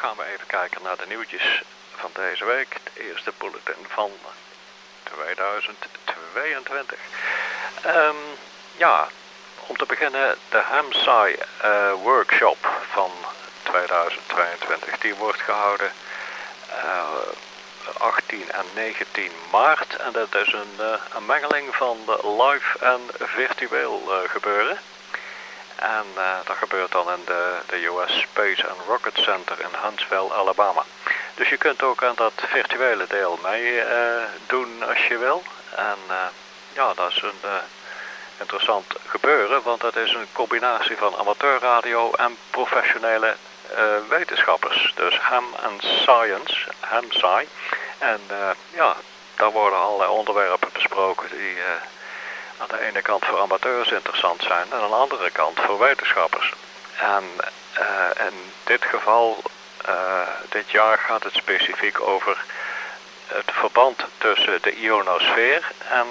gaan we even kijken naar de nieuwtjes van deze week. De eerste bulletin van 2022. Om te beginnen de HAMSAI workshop van 2022. Die wordt gehouden 18 en 19 maart. En dat is een mengeling van live en virtueel gebeuren. En dat gebeurt dan in de US Space and Rocket Center in Huntsville, Alabama. Dus je kunt ook aan dat virtuele deel mee doen als je wil. En dat is een interessant gebeuren, want dat is een combinatie van amateurradio en professionele wetenschappers. Dus Ham and Science, HAMSAI. En daar worden allerlei onderwerpen besproken die aan de ene kant voor amateurs interessant zijn en aan de andere kant voor wetenschappers. En in dit geval, dit jaar gaat het specifiek over het verband tussen de ionosfeer en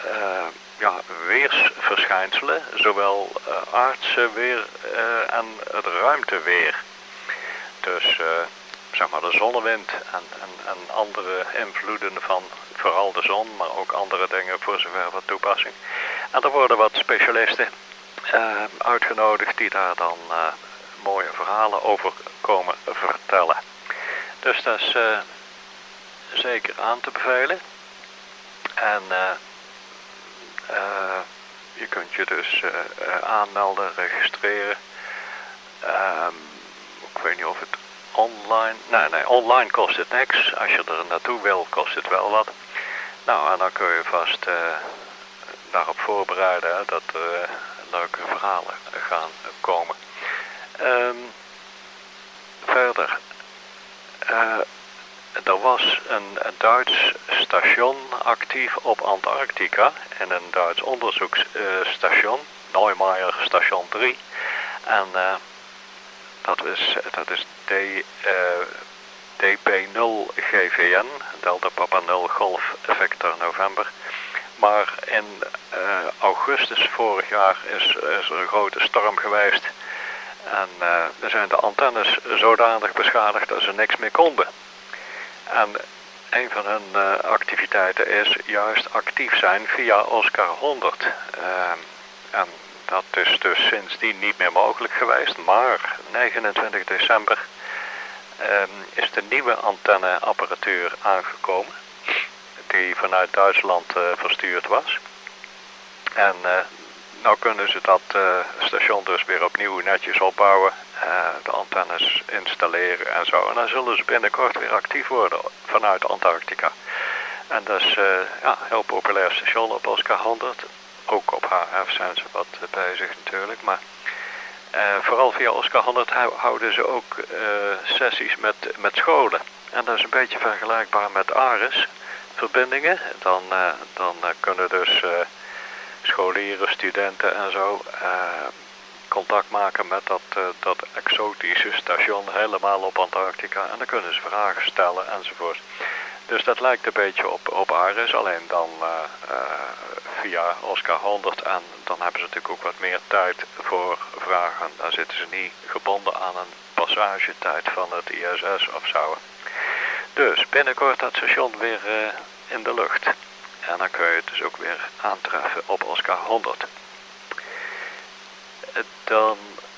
weersverschijnselen, zowel aardse weer en het ruimteweer. Dus zeg maar de zonnewind en andere invloeden van vooral de zon, maar ook andere dingen voor zover wat toepassing. En er worden wat specialisten uitgenodigd die daar dan mooie verhalen over komen vertellen. Dus dat is zeker aan te bevelen. En je kunt je dus aanmelden, registreren. Ik weet niet of het online... Nee, online kost het niks. Als je er naartoe wil, kost het wel wat. Nou, en dan kun je vast daarop voorbereiden dat er leuke verhalen gaan komen. Verder. Er was een Duits station actief op Antarctica. En een Duits onderzoeksstation. Neumayer station 3. En dat is DP0 GVN, Delta Papa 0 Golf Vector November. Maar in augustus vorig jaar is er een grote storm geweest. En er zijn de antennes zodanig beschadigd dat ze niks meer konden. En een van hun activiteiten is juist actief zijn via Oscar 100. En dat is dus sindsdien niet meer mogelijk geweest. Maar 29 december is de nieuwe antenneapparatuur aangekomen. Die vanuit Duitsland verstuurd was. En nou kunnen ze dat station dus weer opnieuw netjes opbouwen. De antennes installeren en zo. En dan zullen ze binnenkort weer actief worden vanuit Antarctica. En dat is een heel populair station op Oscar 100. Ook op HF zijn ze wat bezig natuurlijk. Maar vooral via Oscar 100 houden ze ook sessies met scholen. En dat is een beetje vergelijkbaar met ARIS verbindingen. Dan kunnen dus scholieren, studenten en zo contact maken met dat exotische station helemaal op Antarctica. En dan kunnen ze vragen stellen enzovoort. Dus dat lijkt een beetje op ARIS, alleen dan via Oscar 100. En dan hebben ze natuurlijk ook wat meer tijd voor vragen. Dan zitten ze niet gebonden aan een passagetijd van het ISS of zo. Dus binnenkort dat station weer in de lucht. En dan kun je het dus ook weer aantreffen op Oscar 100. Dan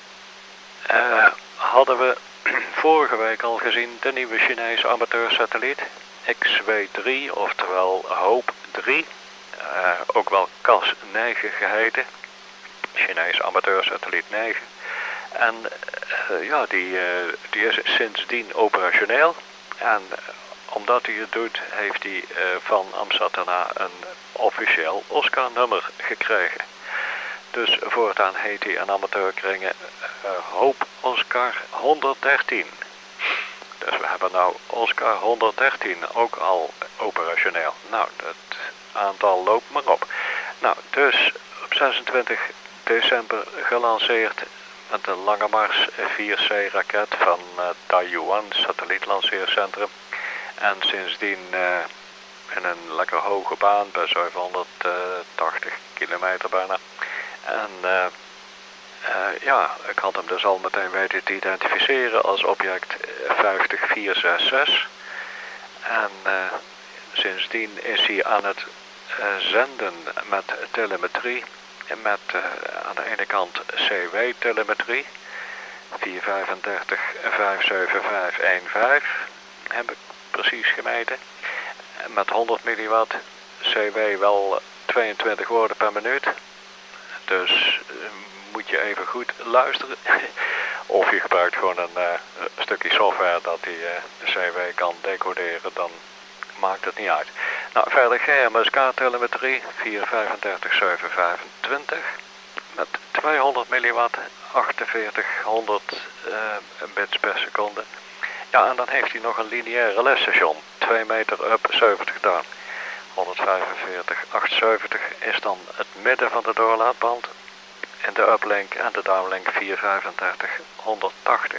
hadden we vorige week al gezien de nieuwe Chinese amateursatelliet XW3, oftewel Hope 3, ook wel CAS 9 geheten, Chinese amateursatelliet 9. En die is sindsdien operationeel. En omdat hij het doet, heeft hij van Amsatana een officieel Oscar-nummer gekregen. Dus voortaan heet hij in amateurkringen Hope Oscar 113. Dus we hebben nou Oscar 113 ook al operationeel. Nou, dat aantal loopt maar op. Nou, dus op 26 december gelanceerd met de Lange Mars 4C-raket van Taiyuan Satellietlanceercentrum. En sindsdien in een lekker hoge baan bij 780 kilometer bijna. En Ja, ik had hem dus al meteen weten te identificeren als object 50466. En sindsdien is hij aan het zenden met telemetrie. Met aan de ene kant CW-telemetrie. 435 57515 heb ik precies gemeten. Met 100 milliwatt. CW wel 22 woorden per minuut. Dus moet je even goed luisteren. Of je gebruikt gewoon een stukje software dat die de CW kan decoderen, dan maakt het niet uit. Nou, verder GMSK-telemetrie 435-725 met 200 milliwatt, 4800 bits per seconde. Ja, en dan heeft hij nog een lineair relais-station, 2 meter up, 70 down. 145, 870 is dan het midden van de doorlaatband. En de uplink en de downlink 435, 180.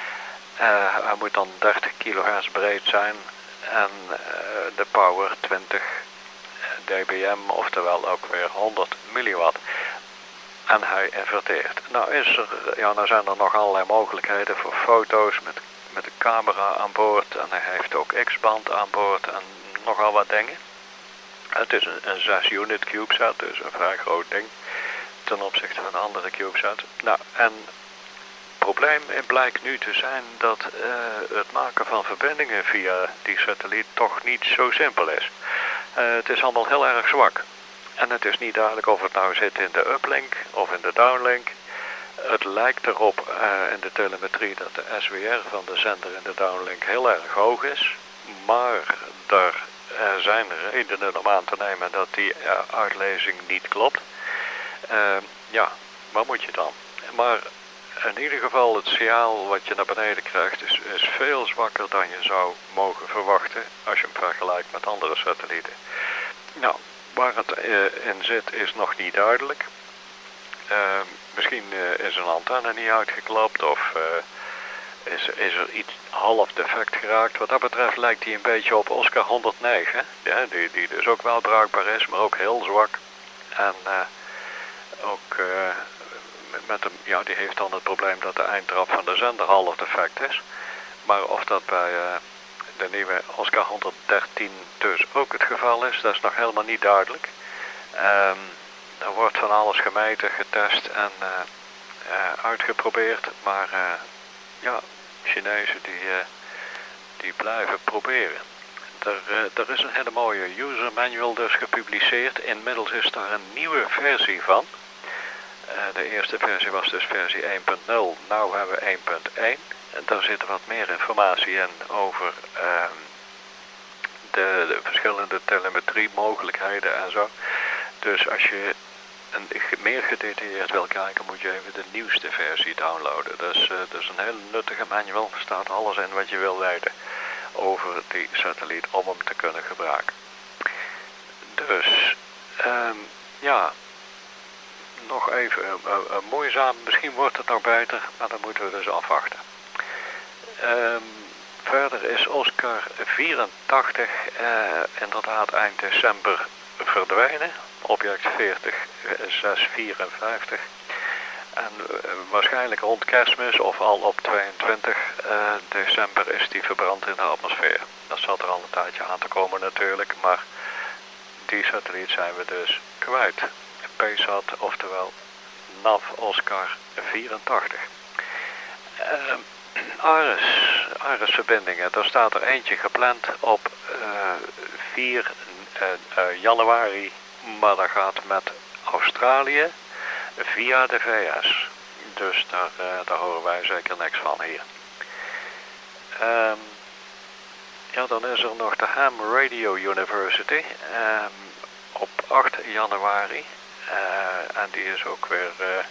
Hij moet dan 30 kHz breed zijn en de power 20 dBm, oftewel ook weer 100 milliwatt. En hij inverteert. Nou zijn er nog allerlei mogelijkheden voor foto's met de camera aan boord. En hij heeft ook X-band aan boord en nogal wat dingen. Het is een 6-unit CubeSat, dus een vrij groot ding ten opzichte van andere CubeSats. Nou, en het probleem blijkt nu te zijn dat het maken van verbindingen via die satelliet toch niet zo simpel is. Het is allemaal heel erg zwak. En het is niet duidelijk of het nou zit in de uplink of in de downlink. Het lijkt erop in de telemetrie dat de SWR van de zender in de downlink heel erg hoog is. Maar er zijn redenen om aan te nemen dat die uitlezing niet klopt. Ja, wat moet je dan? Maar in ieder geval het signaal wat je naar beneden krijgt is veel zwakker dan je zou mogen verwachten als je hem vergelijkt met andere satellieten. Nou, waar het in zit is nog niet duidelijk. Misschien is een antenne niet uitgeklapt of is er iets half defect geraakt. Wat dat betreft lijkt hij een beetje op Oscar 109. Ja, die dus ook wel bruikbaar is, maar ook heel zwak. En ook met hem, ja, die heeft dan het probleem dat de eindtrap van de zender half defect is. Maar of dat bij de nieuwe Oscar 113 dus ook het geval is, dat is nog helemaal niet duidelijk. Er wordt van alles gemeten, getest en uitgeprobeerd, maar ja, Chinezen die blijven proberen. Er is een hele mooie user manual dus gepubliceerd. Inmiddels is daar een nieuwe versie van. De eerste versie was dus versie 1.0. Nu hebben we 1.1. En daar zit wat meer informatie in over de verschillende telemetrie mogelijkheden en zo. Dus als je meer gedetailleerd wil kijken, moet je even de nieuwste versie downloaden. Dus dat is een hele nuttige manual. Er staat alles in wat je wil weten over die satelliet om hem te kunnen gebruiken. Dus ja, nog even moeizaam. Misschien wordt het nog beter, maar dan moeten we dus afwachten. Verder is Oscar 84 inderdaad eind december verdwenen. Object 40654. En waarschijnlijk rond Kerstmis of al op 22 december is die verbrand in de atmosfeer. Dat zat er al een tijdje aan te komen natuurlijk, maar die satelliet zijn we dus kwijt. PSAT, oftewel NAV Oscar 84. ARIS-verbindingen, daar staat er eentje gepland op 4 januari, maar dat gaat met Australië via de VS. Dus daar horen wij zeker niks van hier. Ja, dan is er nog de Ham Radio University op 8 januari. En die is ook weer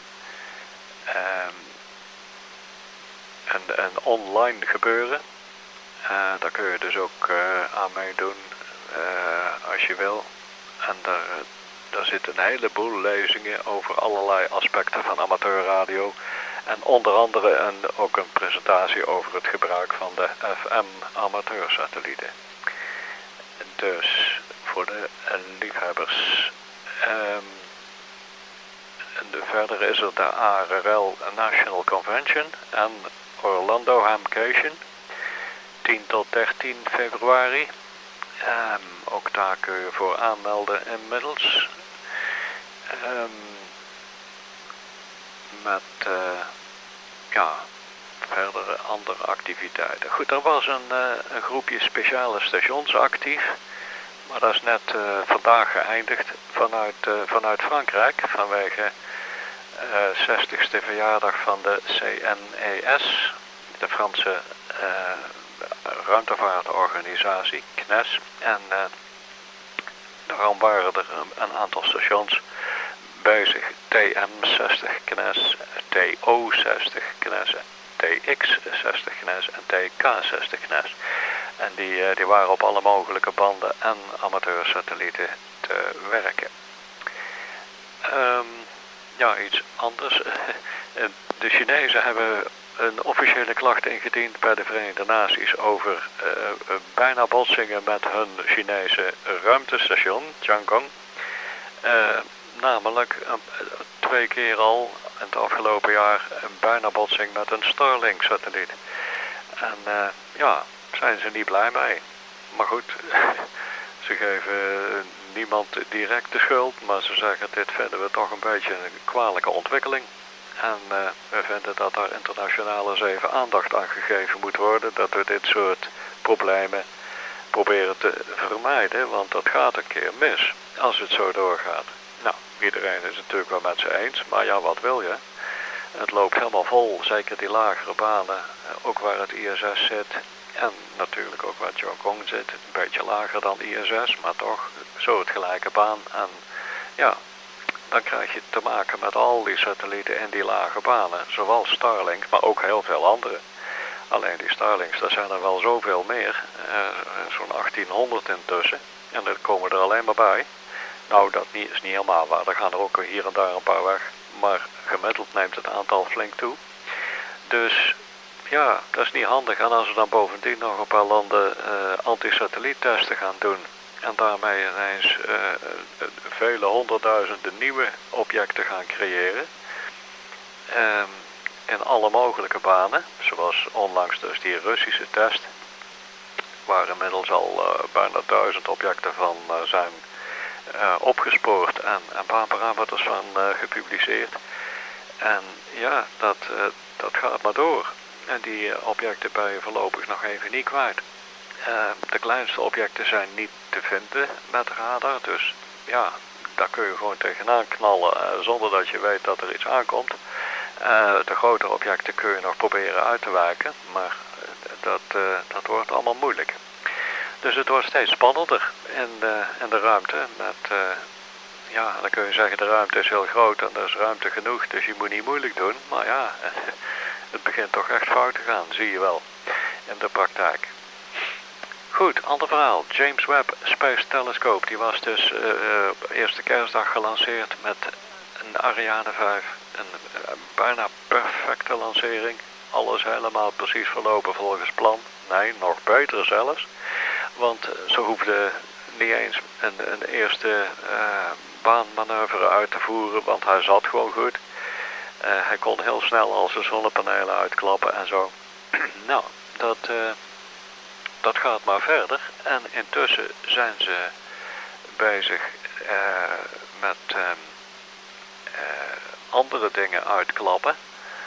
een online gebeuren. Daar kun je dus ook aan meedoen als je wil. En daar zit een heleboel lezingen over allerlei aspecten van amateurradio. En onder andere ook een presentatie over het gebruik van de FM-amateursatellieten. Dus voor de liefhebbers. verder is er de ARRL National Convention en Orlando Hamcation, 10 tot 13 februari. Ook daar kun je voor aanmelden inmiddels. Met verdere andere activiteiten. Goed, er was een groepje speciale stations actief. Maar dat is net vandaag geëindigd vanuit Frankrijk. Vanwege 60ste verjaardag van de CNES. De Franse ruimtevaartorganisatie CNES. En daarom waren er een aantal stations bezig. TM60 CNES, TO60 CNES, TX60 CNES en TK60 CNES. En die waren op alle mogelijke banden en amateursatellieten te werken. Iets anders. De Chinezen hebben een officiële klacht ingediend bij de Verenigde Naties over bijna botsingen met hun Chinese ruimtestation, Tiangong. Namelijk 2 keer al in het afgelopen jaar een bijna botsing met een Starlink-satelliet. En zijn ze niet blij mee. Maar goed, ze geven niemand direct de schuld, maar ze zeggen dit vinden we toch een beetje een kwalijke ontwikkeling. En we vinden dat daar internationaal eens even aandacht aan gegeven moet worden, dat we dit soort problemen proberen te vermijden, want dat gaat een keer mis als het zo doorgaat. Nou, iedereen is het natuurlijk wel met ze eens, maar ja, wat wil je? Het loopt helemaal vol, zeker die lagere banen, ook waar het ISS zit. En natuurlijk ook waar Tiangong zit, een beetje lager dan ISS, maar toch soortgelijke baan. En ja, dan krijg je te maken met al die satellieten in die lage banen, zowel Starlink, maar ook heel veel andere. Alleen die Starlinks, daar zijn er wel zoveel meer, zo'n 1800 intussen, en er komen er alleen maar bij. Nou, dat is niet helemaal waar, er gaan er ook hier en daar een paar weg, maar gemiddeld neemt het aantal flink toe. Dus ja, dat is niet handig. En als we dan bovendien nog een paar landen anti-satelliettesten gaan doen en daarmee ineens vele honderdduizenden nieuwe objecten gaan creëren in alle mogelijke banen, zoals onlangs dus die Russische test, waar inmiddels al bijna 1000 objecten van zijn opgespoord en baanparameters van gepubliceerd. En ja, dat gaat maar door. En die objecten ben je voorlopig nog even niet kwijt. De kleinste objecten zijn niet te vinden met radar. Dus ja, daar kun je gewoon tegenaan knallen zonder dat je weet dat er iets aankomt. De grotere objecten kun je nog proberen uit te wijken. Maar dat wordt allemaal moeilijk. Dus het wordt steeds spannender in de ruimte. Dan kun je zeggen de ruimte is heel groot en er is ruimte genoeg. Dus je moet niet moeilijk doen. Maar ja, het begint toch echt fout te gaan, zie je wel, in de praktijk. Goed, ander verhaal. James Webb Space Telescope, die was dus eerste kerstdag gelanceerd met een Ariane 5. Een bijna perfecte lancering. Alles helemaal precies verlopen volgens plan. Nee, nog beter zelfs. Want ze hoefden niet eens een eerste baanmanoeuvre uit te voeren, want hij zat gewoon goed. Hij kon heel snel al zijn zonnepanelen uitklappen en zo. Nou, dat gaat maar verder. En intussen zijn ze bezig met andere dingen uitklappen.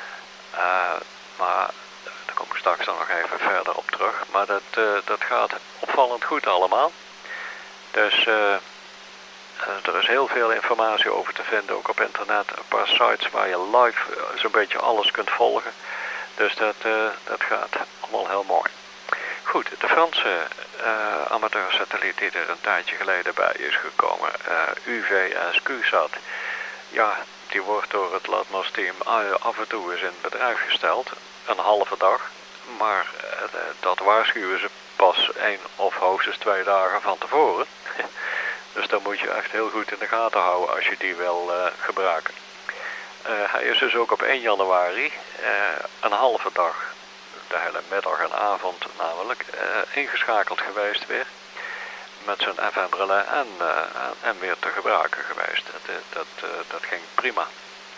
Maar daar kom ik straks dan nog even verder op terug. Maar dat gaat opvallend goed allemaal. Dus er is heel veel informatie over te vinden, ook op internet. Een paar sites waar je live zo'n beetje alles kunt volgen. Dus dat gaat allemaal heel mooi. Goed, de Franse amateursatelliet die er een tijdje geleden bij is gekomen, UVSQ-sat. Ja, die wordt door het Latmos-team af en toe eens in bedrijf gesteld. Een halve dag. Maar dat waarschuwen ze pas 1 of hoogstens 2 dagen van tevoren. Dus dan moet je echt heel goed in de gaten houden als je die wil gebruiken. Hij is dus ook op 1 januari een halve dag, de hele middag en avond namelijk, ingeschakeld geweest weer. Met zijn FM-relais en weer te gebruiken geweest. Dat ging prima.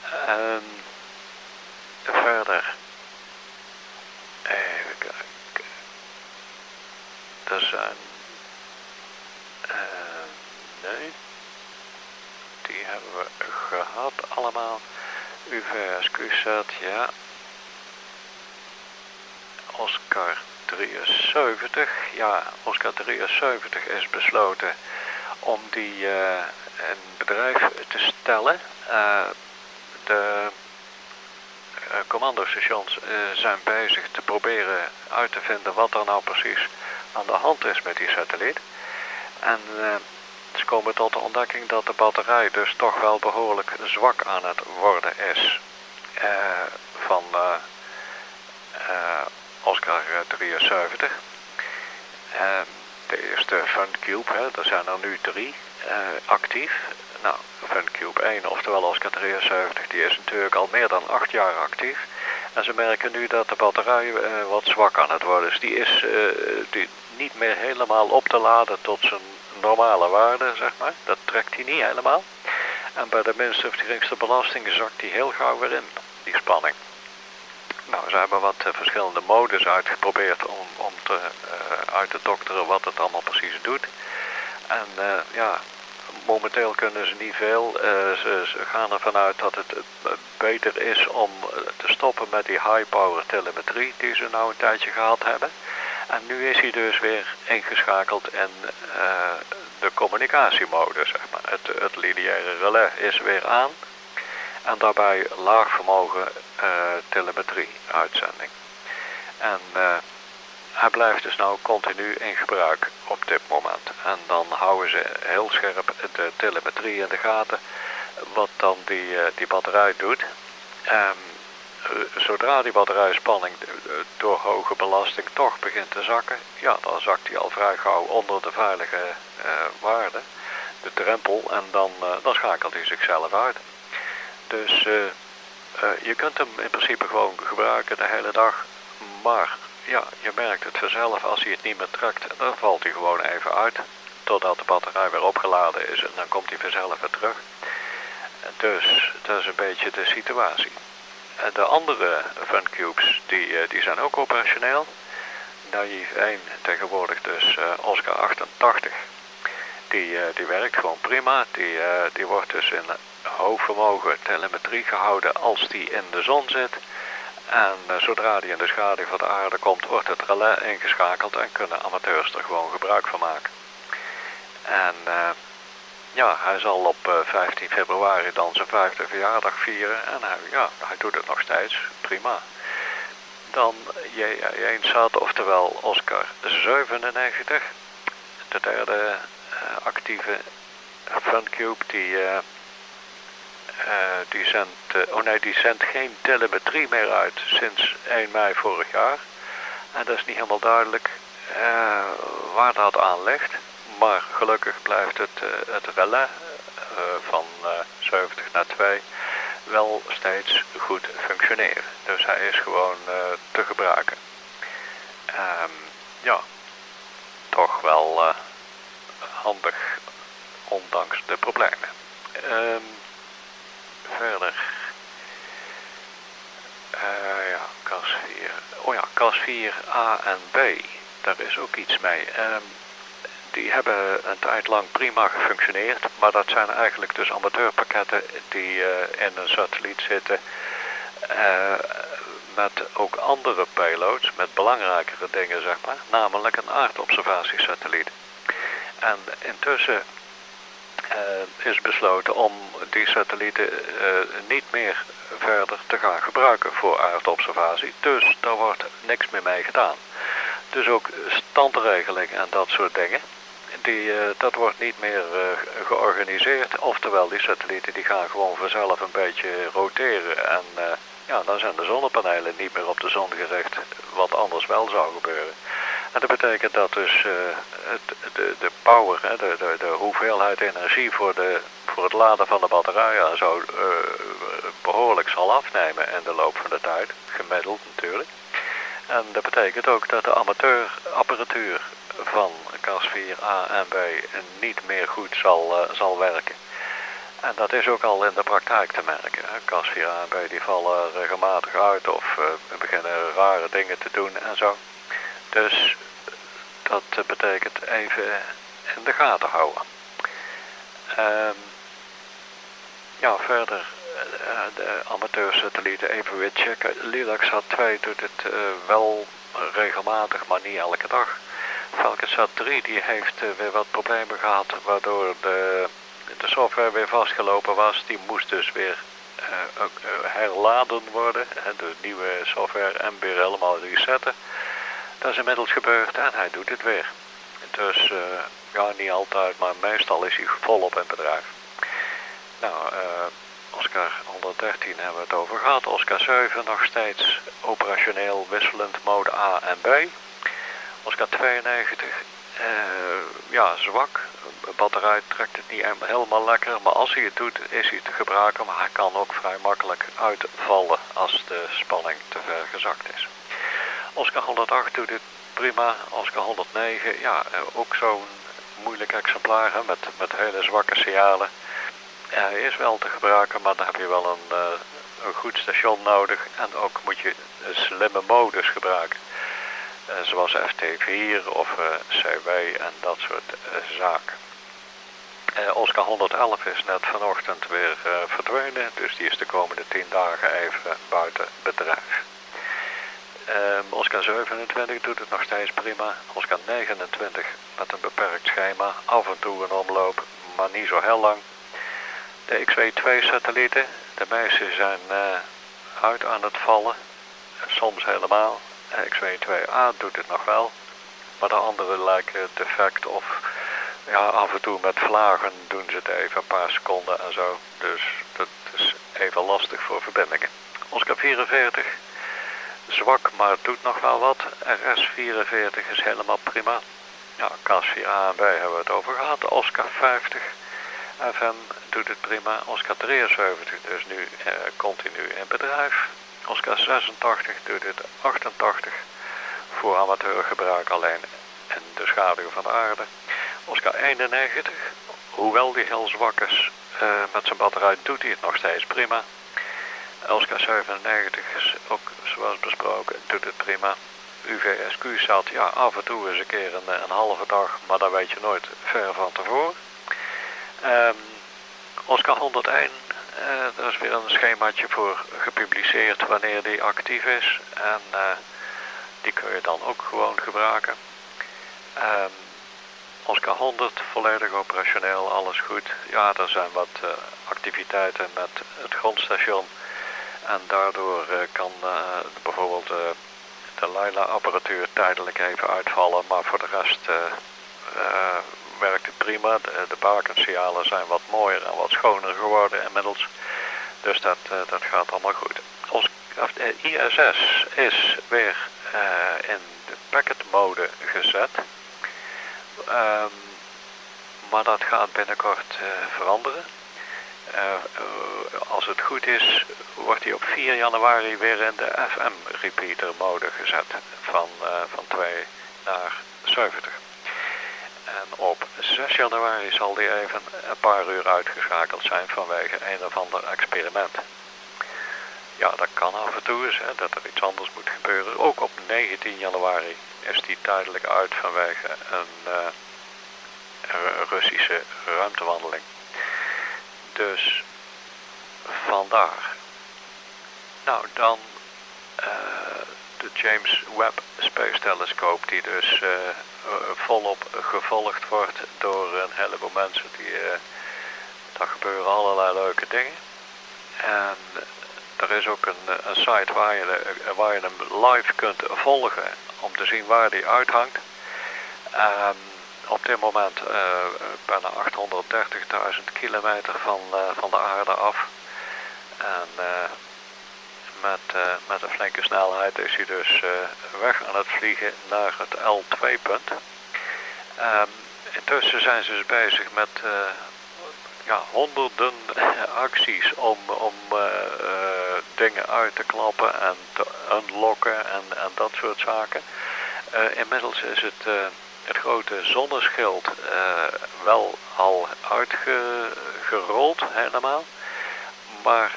Verder. Even kijken. Er zijn... nee. Die hebben we gehad allemaal. UVSQ-set, ja. Oscar 73. Ja, Oscar 73 is besloten om die in bedrijf te stellen. De commandostations zijn bezig te proberen uit te vinden wat er nou precies aan de hand is met die satelliet. En ze komen tot de ontdekking dat de batterij dus toch wel behoorlijk zwak aan het worden is van Oscar 73. De eerste FunCube, er zijn er nu 3 actief. Nou, FunCube 1, oftewel Oscar 73, die is natuurlijk al meer dan 8 jaar actief. En ze merken nu dat de batterij wat zwak aan het worden is. Die is niet meer helemaal op te laden tot zijn normale waarde, zeg maar. Dat trekt hij niet helemaal. En bij de minste of geringste belasting zakt hij heel gauw weer in, die spanning. Nou, ze hebben wat verschillende modes uitgeprobeerd om uit te dokteren wat het allemaal precies doet. En ja, momenteel kunnen ze niet veel. Ze gaan ervan uit dat het beter is om te stoppen met die high power telemetrie die ze nou een tijdje gehad hebben. En nu is hij dus weer ingeschakeld in de communicatiemode, zeg maar. Het lineaire relais is weer aan. En daarbij laag vermogen telemetrie uitzending. En hij blijft dus nou continu in gebruik op dit moment. En dan houden ze heel scherp de telemetrie in de gaten. Wat dan die batterij doet. Zodra die batterijspanning door hoge belasting toch begint te zakken. Ja, dan zakt hij al vrij gauw onder de veilige waarde. De drempel. En dan schakelt hij zichzelf uit. Dus je kunt hem in principe gewoon gebruiken de hele dag. Maar ja, je merkt het vanzelf als hij het niet meer trekt. Dan valt hij gewoon even uit. Totdat de batterij weer opgeladen is. En dan komt hij vanzelf weer terug. Dus dat is een beetje de situatie. De andere FunCubes die zijn ook operationeel. Naive 1 tegenwoordig dus Oscar 88. Die werkt gewoon prima. Die wordt dus in hoog vermogen telemetrie gehouden als die in de zon zit. En zodra die in de schaduw van de aarde komt, wordt het relais ingeschakeld en kunnen amateurs er gewoon gebruik van maken. En ja, hij zal op 15 februari dan zijn 5e verjaardag vieren en hij doet het nog steeds, prima. Dan JA1-SAT, oftewel Oscar 97, de derde actieve FunCube, die zendt geen telemetrie meer uit sinds 1 mei vorig jaar. En dat is niet helemaal duidelijk waar dat aan ligt. Maar gelukkig blijft het relais van 70 naar 2 wel steeds goed functioneren. Dus hij is gewoon te gebruiken. Ja, toch wel handig, ondanks de problemen. Verder. Ja, CAS 4. Oh ja, CAS 4 A en B. Daar is ook iets mee. Die hebben een tijd lang prima gefunctioneerd. Maar dat zijn eigenlijk dus amateurpakketten die in een satelliet zitten. Met ook andere payloads, met belangrijkere dingen zeg maar. Namelijk een aardobservatiesatelliet. En intussen is besloten om die satellieten niet meer verder te gaan gebruiken voor aardobservatie. Dus daar wordt niks meer mee gedaan. Dus ook standregeling en dat soort dingen, dat wordt niet meer georganiseerd. Oftewel, die satellieten die gaan gewoon vanzelf een beetje roteren. En ja, dan zijn de zonnepanelen niet meer op de zon gericht, wat anders wel zou gebeuren. En dat betekent dat dus de power, de hoeveelheid energie voor het laden van de batterijen zo behoorlijk zal afnemen in de loop van de tijd. Gemiddeld natuurlijk. En dat betekent ook dat de amateurapparatuur van CAS 4 A en B niet meer goed zal werken. En dat is ook al in de praktijk te merken. Cas 4a die vallen regelmatig uit of beginnen rare dingen te doen en zo. Dus dat betekent even in de gaten houden. Ja, verder de amateursatellieten even weer checken. Lilacsat 2 doet het wel regelmatig, maar niet elke dag. Falconsat 3 die heeft weer wat problemen gehad, waardoor de software weer vastgelopen was. Die moest dus weer herladen worden. De nieuwe software en weer helemaal resetten. Dat is inmiddels gebeurd en hij doet het weer. Dus ja, niet altijd, maar meestal is hij volop in bedrijf. Nou, Oscar 113 hebben we het over gehad. Oscar 7 nog steeds operationeel wisselend mode A en B. Oscar 92, ja, zwak. De batterij trekt het niet helemaal lekker, maar als hij het doet is hij te gebruiken. Maar hij kan ook vrij makkelijk uitvallen als de spanning te ver gezakt is. Oscar 108 doet het prima. Oscar 109, ja, ook zo'n moeilijk exemplaar hè, met hele zwakke signalen. Hij is wel te gebruiken, maar dan heb je wel een goed station nodig. En ook moet je een slimme modus gebruiken. Zoals FT4 of CW en dat soort zaken. Oscar 111 is net vanochtend weer verdwenen. Dus die is de komende 10 dagen even buiten bedrijf. Oscar 27 doet het nog steeds prima. Oscar 29 met een beperkt schema. Af en toe een omloop, maar niet zo heel lang. De XW2-satellieten, de meeste zijn uit aan het vallen. Soms helemaal. XW2A doet het nog wel. Maar de andere lijken defect of ja, af en toe met vlagen doen ze het even een paar seconden en zo. Dus dat is even lastig voor verbindingen. Oscar 44, zwak, maar het doet nog wel wat. RS 44 is helemaal prima. Ja, Cas 4a en B hebben we het over gehad. Oscar 50, FM doet het prima. Oscar 73 dus nu continu in bedrijf. Oscar 86 doet het 88 voor amateurgebruik alleen in de schaduw van de aarde. Oscar 91, hoewel die heel zwak is met zijn batterij, doet hij het nog steeds prima. Oscar 97 is ook zoals besproken, doet het prima. UVSQ-sat, ja, af en toe eens een keer een halve dag, maar dat weet je nooit ver van tevoren. Oscar 101, er is weer een schemaatje voor gepubliceerd wanneer die actief is. En die kun je dan ook gewoon gebruiken. Oscar 100, volledig operationeel, alles goed. Ja, er zijn wat activiteiten met het grondstation. En daardoor kan bijvoorbeeld de Leila-apparatuur tijdelijk even uitvallen. Maar voor de rest werkt het prima. De bakensignalen zijn wat mooier en wat schoner geworden inmiddels. Dus dat gaat allemaal goed. ISS is weer in de packet mode gezet. Maar dat gaat binnenkort veranderen. Als het goed is, wordt hij op 4 januari weer in de FM repeater mode gezet. Van 2 naar 70. En op 6 januari zal die even een paar uur uitgeschakeld zijn vanwege een of ander experiment. Ja, dat kan af en toe eens, hè, dat er iets anders moet gebeuren. Ook op 19 januari is die tijdelijk uit vanwege een Russische ruimtewandeling. Dus vandaar. Nou, dan de James Webb Space Telescope, die dus volop gevolgd wordt door een heleboel mensen. Daar gebeuren allerlei leuke dingen. En er is ook een site waar je hem live kunt volgen om te zien waar die uithangt. Op dit moment bijna 830.000 kilometer van de aarde af. En met een flinke snelheid is hij dus weg aan het vliegen naar het L2-punt. Intussen zijn ze dus bezig met honderden acties om dingen uit te klappen en te unlocken en dat soort zaken. Inmiddels is het het grote zonneschild wel al uitgerold helemaal. Maar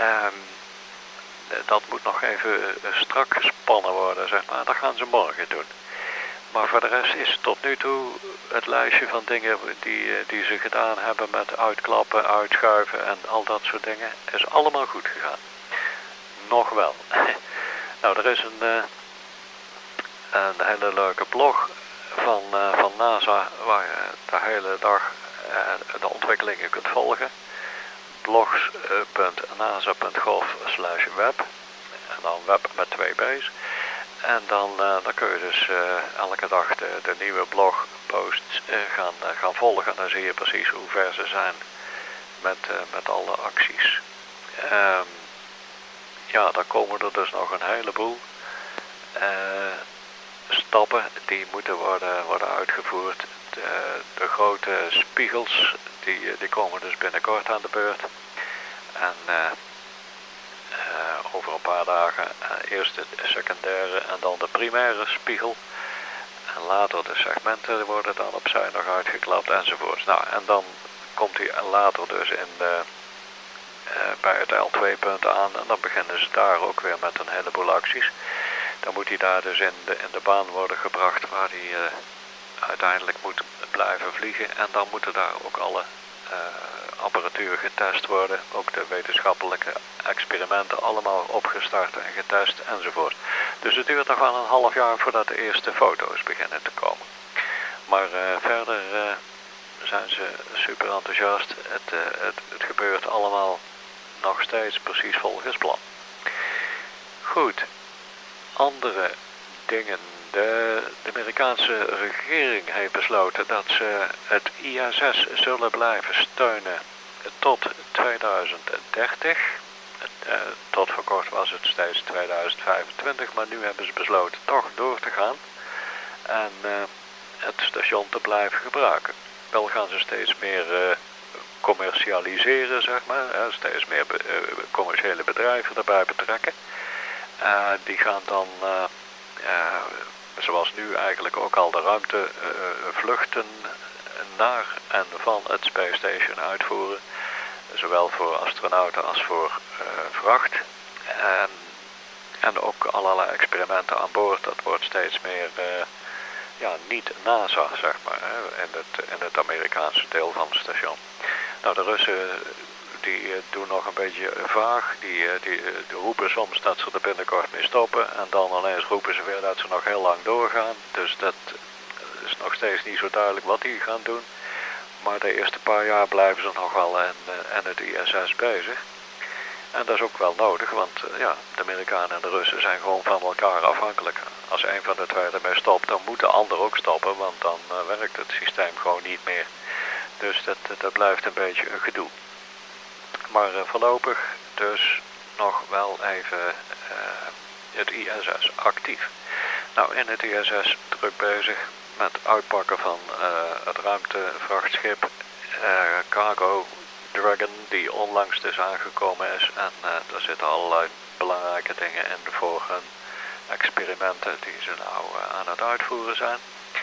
dat moet nog even strak gespannen worden, zeg maar. Dat gaan ze morgen doen. Maar voor de rest is tot nu toe het lijstje van dingen die ze gedaan hebben met uitklappen, uitschuiven en al dat soort dingen, is allemaal goed gegaan. Nog wel. Nou, er is een hele leuke blog van NASA waar je de hele dag de ontwikkelingen kunt volgen. blogs.nasa.gov/web en dan web met 2 b's. En dan kun je dus elke dag de nieuwe blogposts gaan volgen. En dan zie je precies hoe ver ze zijn met alle acties. Ja, dan komen er dus nog een heleboel stappen die moeten worden uitgevoerd. De grote spiegels die komen dus binnenkort aan de beurt. En over een paar dagen eerst de secundaire en dan de primaire spiegel. En later de segmenten worden dan opzij nog uitgeklapt enzovoorts. Nou, en dan komt hij later dus bij het L2-punt aan en dan beginnen ze daar ook weer met een heleboel acties. Dan moet hij daar dus in de baan worden gebracht waar hij uiteindelijk moet blijven vliegen. En dan moeten daar ook alle apparatuur getest worden. Ook de wetenschappelijke experimenten allemaal opgestart en getest enzovoort. Dus het duurt nog wel een half jaar voordat de eerste foto's beginnen te komen. Maar verder zijn ze super enthousiast. Het gebeurt allemaal nog steeds precies volgens plan. Goed. Andere dingen. De Amerikaanse regering heeft besloten dat ze het ISS zullen blijven steunen tot 2030. Tot voor kort was het steeds 2025, maar nu hebben ze besloten toch door te gaan en het station te blijven gebruiken. Wel gaan ze steeds meer commercialiseren, zeg maar, steeds meer commerciële bedrijven erbij betrekken. Die gaan dan, zoals nu eigenlijk ook al de ruimtevluchten naar en van het Space Station uitvoeren. Zowel voor astronauten als voor vracht. En ook allerlei experimenten aan boord. Dat wordt steeds meer niet NASA, zeg maar, in het Amerikaanse deel van het station. Nou, de Russen die doen nog een beetje vaag. Die roepen soms dat ze er binnenkort mee stoppen. En dan ineens roepen ze weer dat ze nog heel lang doorgaan. Dus dat is nog steeds niet zo duidelijk wat die gaan doen. Maar de eerste paar jaar blijven ze nog wel en het ISS bezig. En dat is ook wel nodig, want de Amerikanen en de Russen zijn gewoon van elkaar afhankelijk. Als een van de twee ermee stopt, dan moet de ander ook stoppen, want dan werkt het systeem gewoon niet meer. Dus dat blijft een beetje een gedoe. Maar voorlopig dus nog wel even het ISS actief. Nou, in het ISS druk bezig met uitpakken van het ruimtevrachtschip Cargo Dragon, die onlangs dus aangekomen is. En daar zitten allerlei belangrijke dingen in voor hun experimenten die ze nou aan het uitvoeren zijn.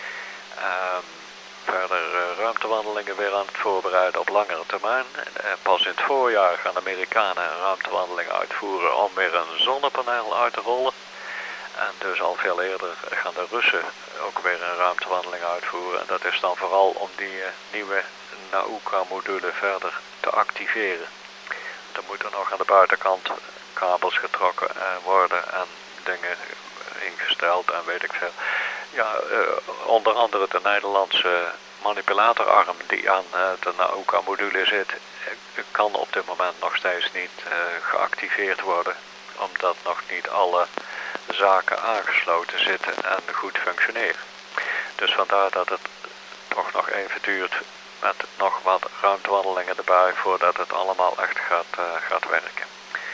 Verder ruimtewandelingen weer aan het voorbereiden op langere termijn. Pas in het voorjaar gaan de Amerikanen een ruimtewandeling uitvoeren om weer een zonnepaneel uit te rollen. En dus al veel eerder gaan de Russen ook weer een ruimtewandeling uitvoeren. En dat is dan vooral om die nieuwe Nauka-module verder te activeren. Er moeten nog aan de buitenkant kabels getrokken worden en dingen ingesteld en weet ik veel. Ja, onder andere de Nederlandse manipulatorarm die aan de Nauka-module zit, kan op dit moment nog steeds niet geactiveerd worden, omdat nog niet alle zaken aangesloten zitten en goed functioneren. Dus vandaar dat het toch nog even duurt met nog wat ruimtewandelingen erbij voordat het allemaal echt gaat werken.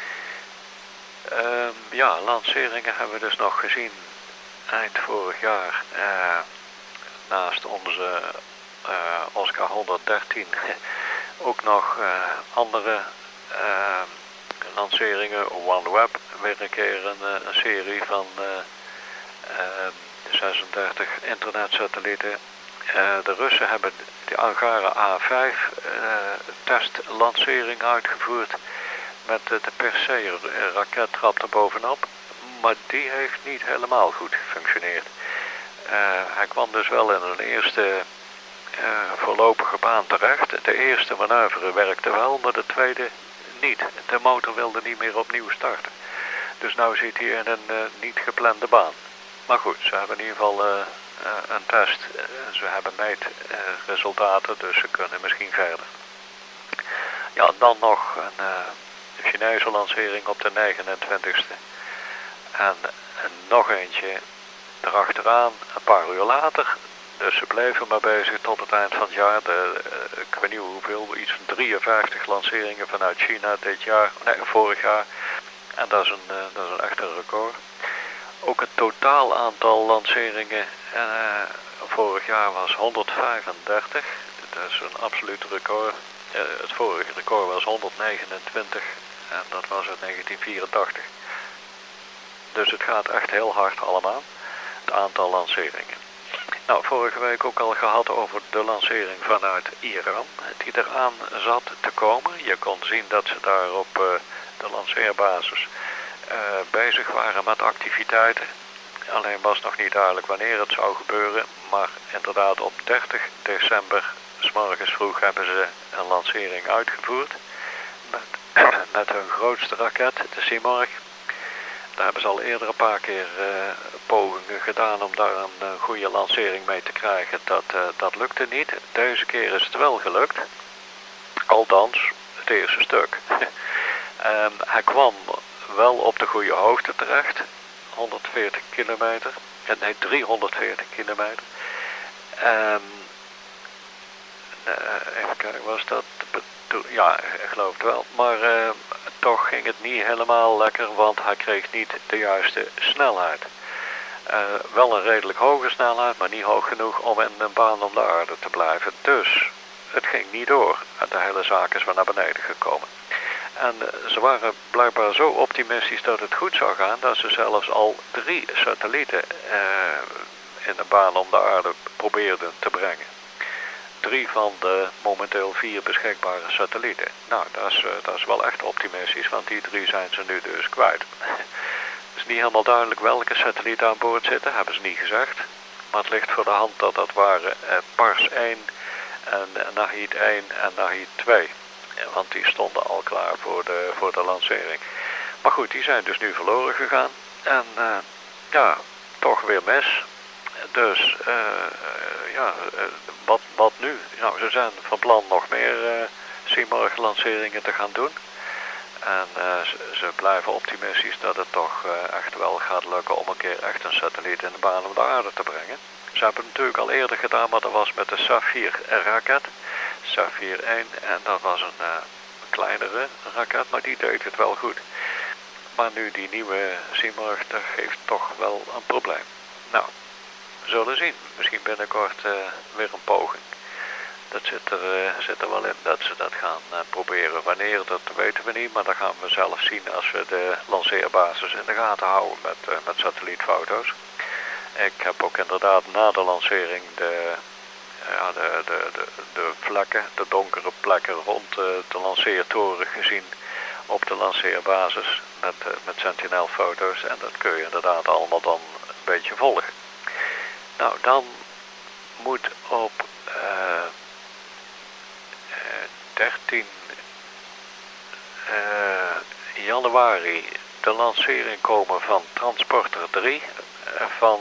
Lanceringen hebben we dus nog gezien eind vorig jaar. Naast onze Oscar 113 ook nog andere lanceringen. OneWeb, weer een keer een serie van de 36 internetsatellieten. De Russen hebben de Angara A5 testlancering uitgevoerd met de Perseer-rakettrap er bovenop. Maar die heeft niet helemaal goed gefunctioneerd. Hij kwam dus wel in een eerste voorlopige baan terecht. De eerste manoeuvre werkte wel, maar de tweede niet. De motor wilde niet meer opnieuw starten. Dus nu zit hij in een niet geplande baan. Maar goed, ze hebben in ieder geval een test. Ze hebben meetresultaten, dus ze kunnen misschien verder. Ja, dan nog een Chinese lancering op de 29e. En nog eentje erachteraan, een paar uur later. Dus ze bleven maar bezig tot het eind van het jaar. Ik weet niet hoeveel, iets van 53 lanceringen vanuit China vorig jaar. En dat is een echte record. Ook het totaal aantal lanceringen vorig jaar was 135. Dat is een absoluut record. Het vorige record was 129 en dat was uit 1984. Dus het gaat echt heel hard allemaal, het aantal lanceringen. Nou, vorige week ook al gehad over de lancering vanuit Iran, die eraan zat te komen. Je kon zien dat ze daar op de lanceerbasis bezig waren met activiteiten. Alleen was nog niet duidelijk wanneer het zou gebeuren, maar inderdaad op 30 december 's morgens vroeg hebben ze een lancering uitgevoerd met hun grootste raket, de Simorgh. Daar hebben ze al eerder een paar keer pogingen gedaan om daar een goede lancering mee te krijgen. Dat lukte niet. Deze keer is het wel gelukt. Althans, het eerste stuk. Hij kwam wel op de goede hoogte terecht. 140 kilometer. Nee, 340 kilometer. Even kijken, was dat... Ja, ik geloof het wel. Maar toch ging het niet helemaal lekker, want hij kreeg niet de juiste snelheid. Wel een redelijk hoge snelheid, maar niet hoog genoeg om in een baan om de aarde te blijven. Dus het ging niet door. De hele zaak is weer naar beneden gekomen. En ze waren blijkbaar zo optimistisch dat het goed zou gaan, dat ze zelfs al 3 satellieten in een baan om de aarde probeerden te brengen. 3 van de momenteel 4 beschikbare satellieten. Nou, dat is wel echt optimistisch, want die 3 zijn ze nu dus kwijt. Het is niet helemaal duidelijk welke satellieten aan boord zitten, hebben ze niet gezegd. Maar het ligt voor de hand dat dat waren Pars 1, en Nahid 1 en Nahid 2. Want die stonden al klaar voor de lancering. Maar goed, die zijn dus nu verloren gegaan. En ja, toch weer mis. Dus wat nu? Nou, ze zijn van plan nog meer Simorgh-lanceringen te gaan doen. En ze blijven optimistisch dat het toch echt wel gaat lukken om een keer echt een satelliet in de baan om de aarde te brengen. Ze hebben het natuurlijk al eerder gedaan, maar dat was met de Safir-raket. Safir 1, en dat was een kleinere raket, maar die deed het wel goed. Maar nu die nieuwe Simorgh, dat geeft toch wel een probleem. Nou, we zullen zien. Misschien binnenkort weer een poging. Dat zit er wel in dat ze dat gaan proberen. Wanneer, dat weten we niet, maar dat gaan we zelf zien als we de lanceerbasis in de gaten houden met satellietfoto's. Ik heb ook inderdaad na de lancering de vlekken, de donkere plekken rond de lanceertoren gezien op de lanceerbasis met sentinelfoto's. En dat kun je inderdaad allemaal dan een beetje volgen. Nou, dan moet op 13 januari de lancering komen van Transporter 3 van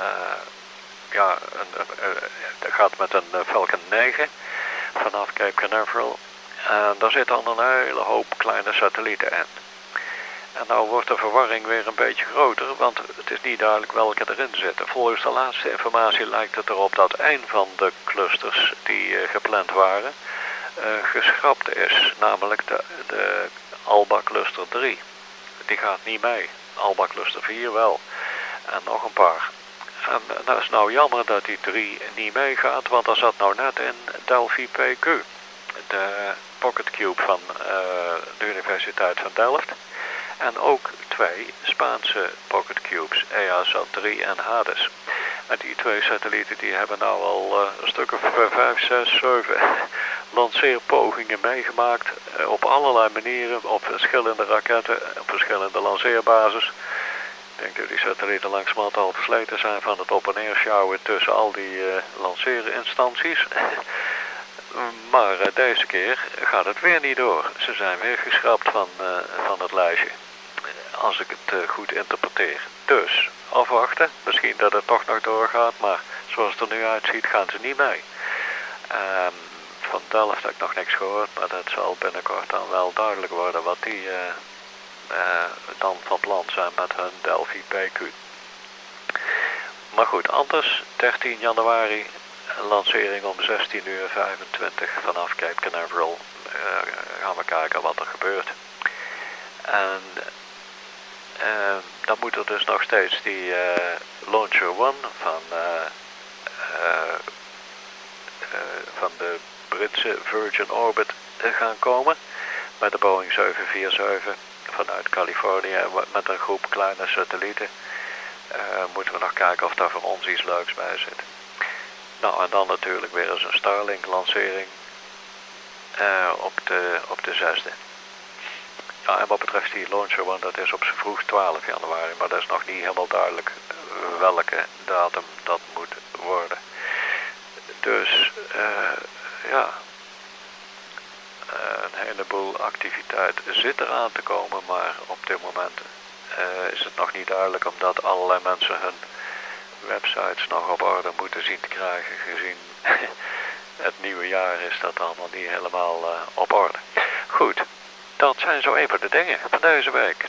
dat gaat met een Falcon 9 vanaf Cape Canaveral. En daar zit dan een hele hoop kleine satellieten in. En nou wordt de verwarring weer een beetje groter, want het is niet duidelijk welke erin zitten. Volgens de laatste informatie lijkt het erop dat een van de clusters die gepland waren geschrapt is, namelijk de Alba Cluster 3. Die gaat niet mee. Alba Cluster 4 wel. En nog een paar. En dat is nou jammer dat die 3 niet meegaat, want daar zat nou net in Delphi PQ. De Pocket Cube van de Universiteit van Delft. En ook 2 Spaanse Pocket Cubes, EASAT 3 en Hades. En die 2 satellieten die hebben nou al een stuk of 5, 6, 7 lanceerpogingen meegemaakt. Op allerlei manieren, op verschillende raketten, op verschillende lanceerbases. Ik denk dat die satellieten langzamerhand al versleten zijn van het op- en neerschouwen tussen al die lanceerinstanties. Maar deze keer gaat het weer niet door. Ze zijn weer geschrapt van het lijstje. Als ik het goed interpreteer. Dus afwachten. Misschien dat het toch nog doorgaat. Maar zoals het er nu uitziet gaan ze niet mee. Van Delft heb ik nog niks gehoord. Maar dat zal binnenkort dan wel duidelijk worden wat die dan van plan zijn met hun Delphi PQ. Maar goed, anders 13 januari lancering om 16:25 vanaf Cape Canaveral. Gaan we kijken wat er gebeurt. En dan moet er dus nog steeds die Launcher One van de Britse Virgin Orbit gaan komen. Met de Boeing 747 vanuit Californië met een groep kleine satellieten. Moeten we nog kijken of daar voor ons iets leuks bij zit. Nou, en dan natuurlijk weer eens een Starlink-lancering op de 6e. Ja, en wat betreft die Launcher One, dat is op z'n vroeg 12 januari, maar dat is nog niet helemaal duidelijk welke datum dat moet worden. Dus, ja, een heleboel activiteit zit eraan te komen, maar op dit moment is het nog niet duidelijk, omdat allerlei mensen hun websites nog op orde moeten zien te krijgen, gezien het nieuwe jaar is dat allemaal niet helemaal op orde. Goed, dat zijn zo even de dingen van deze week.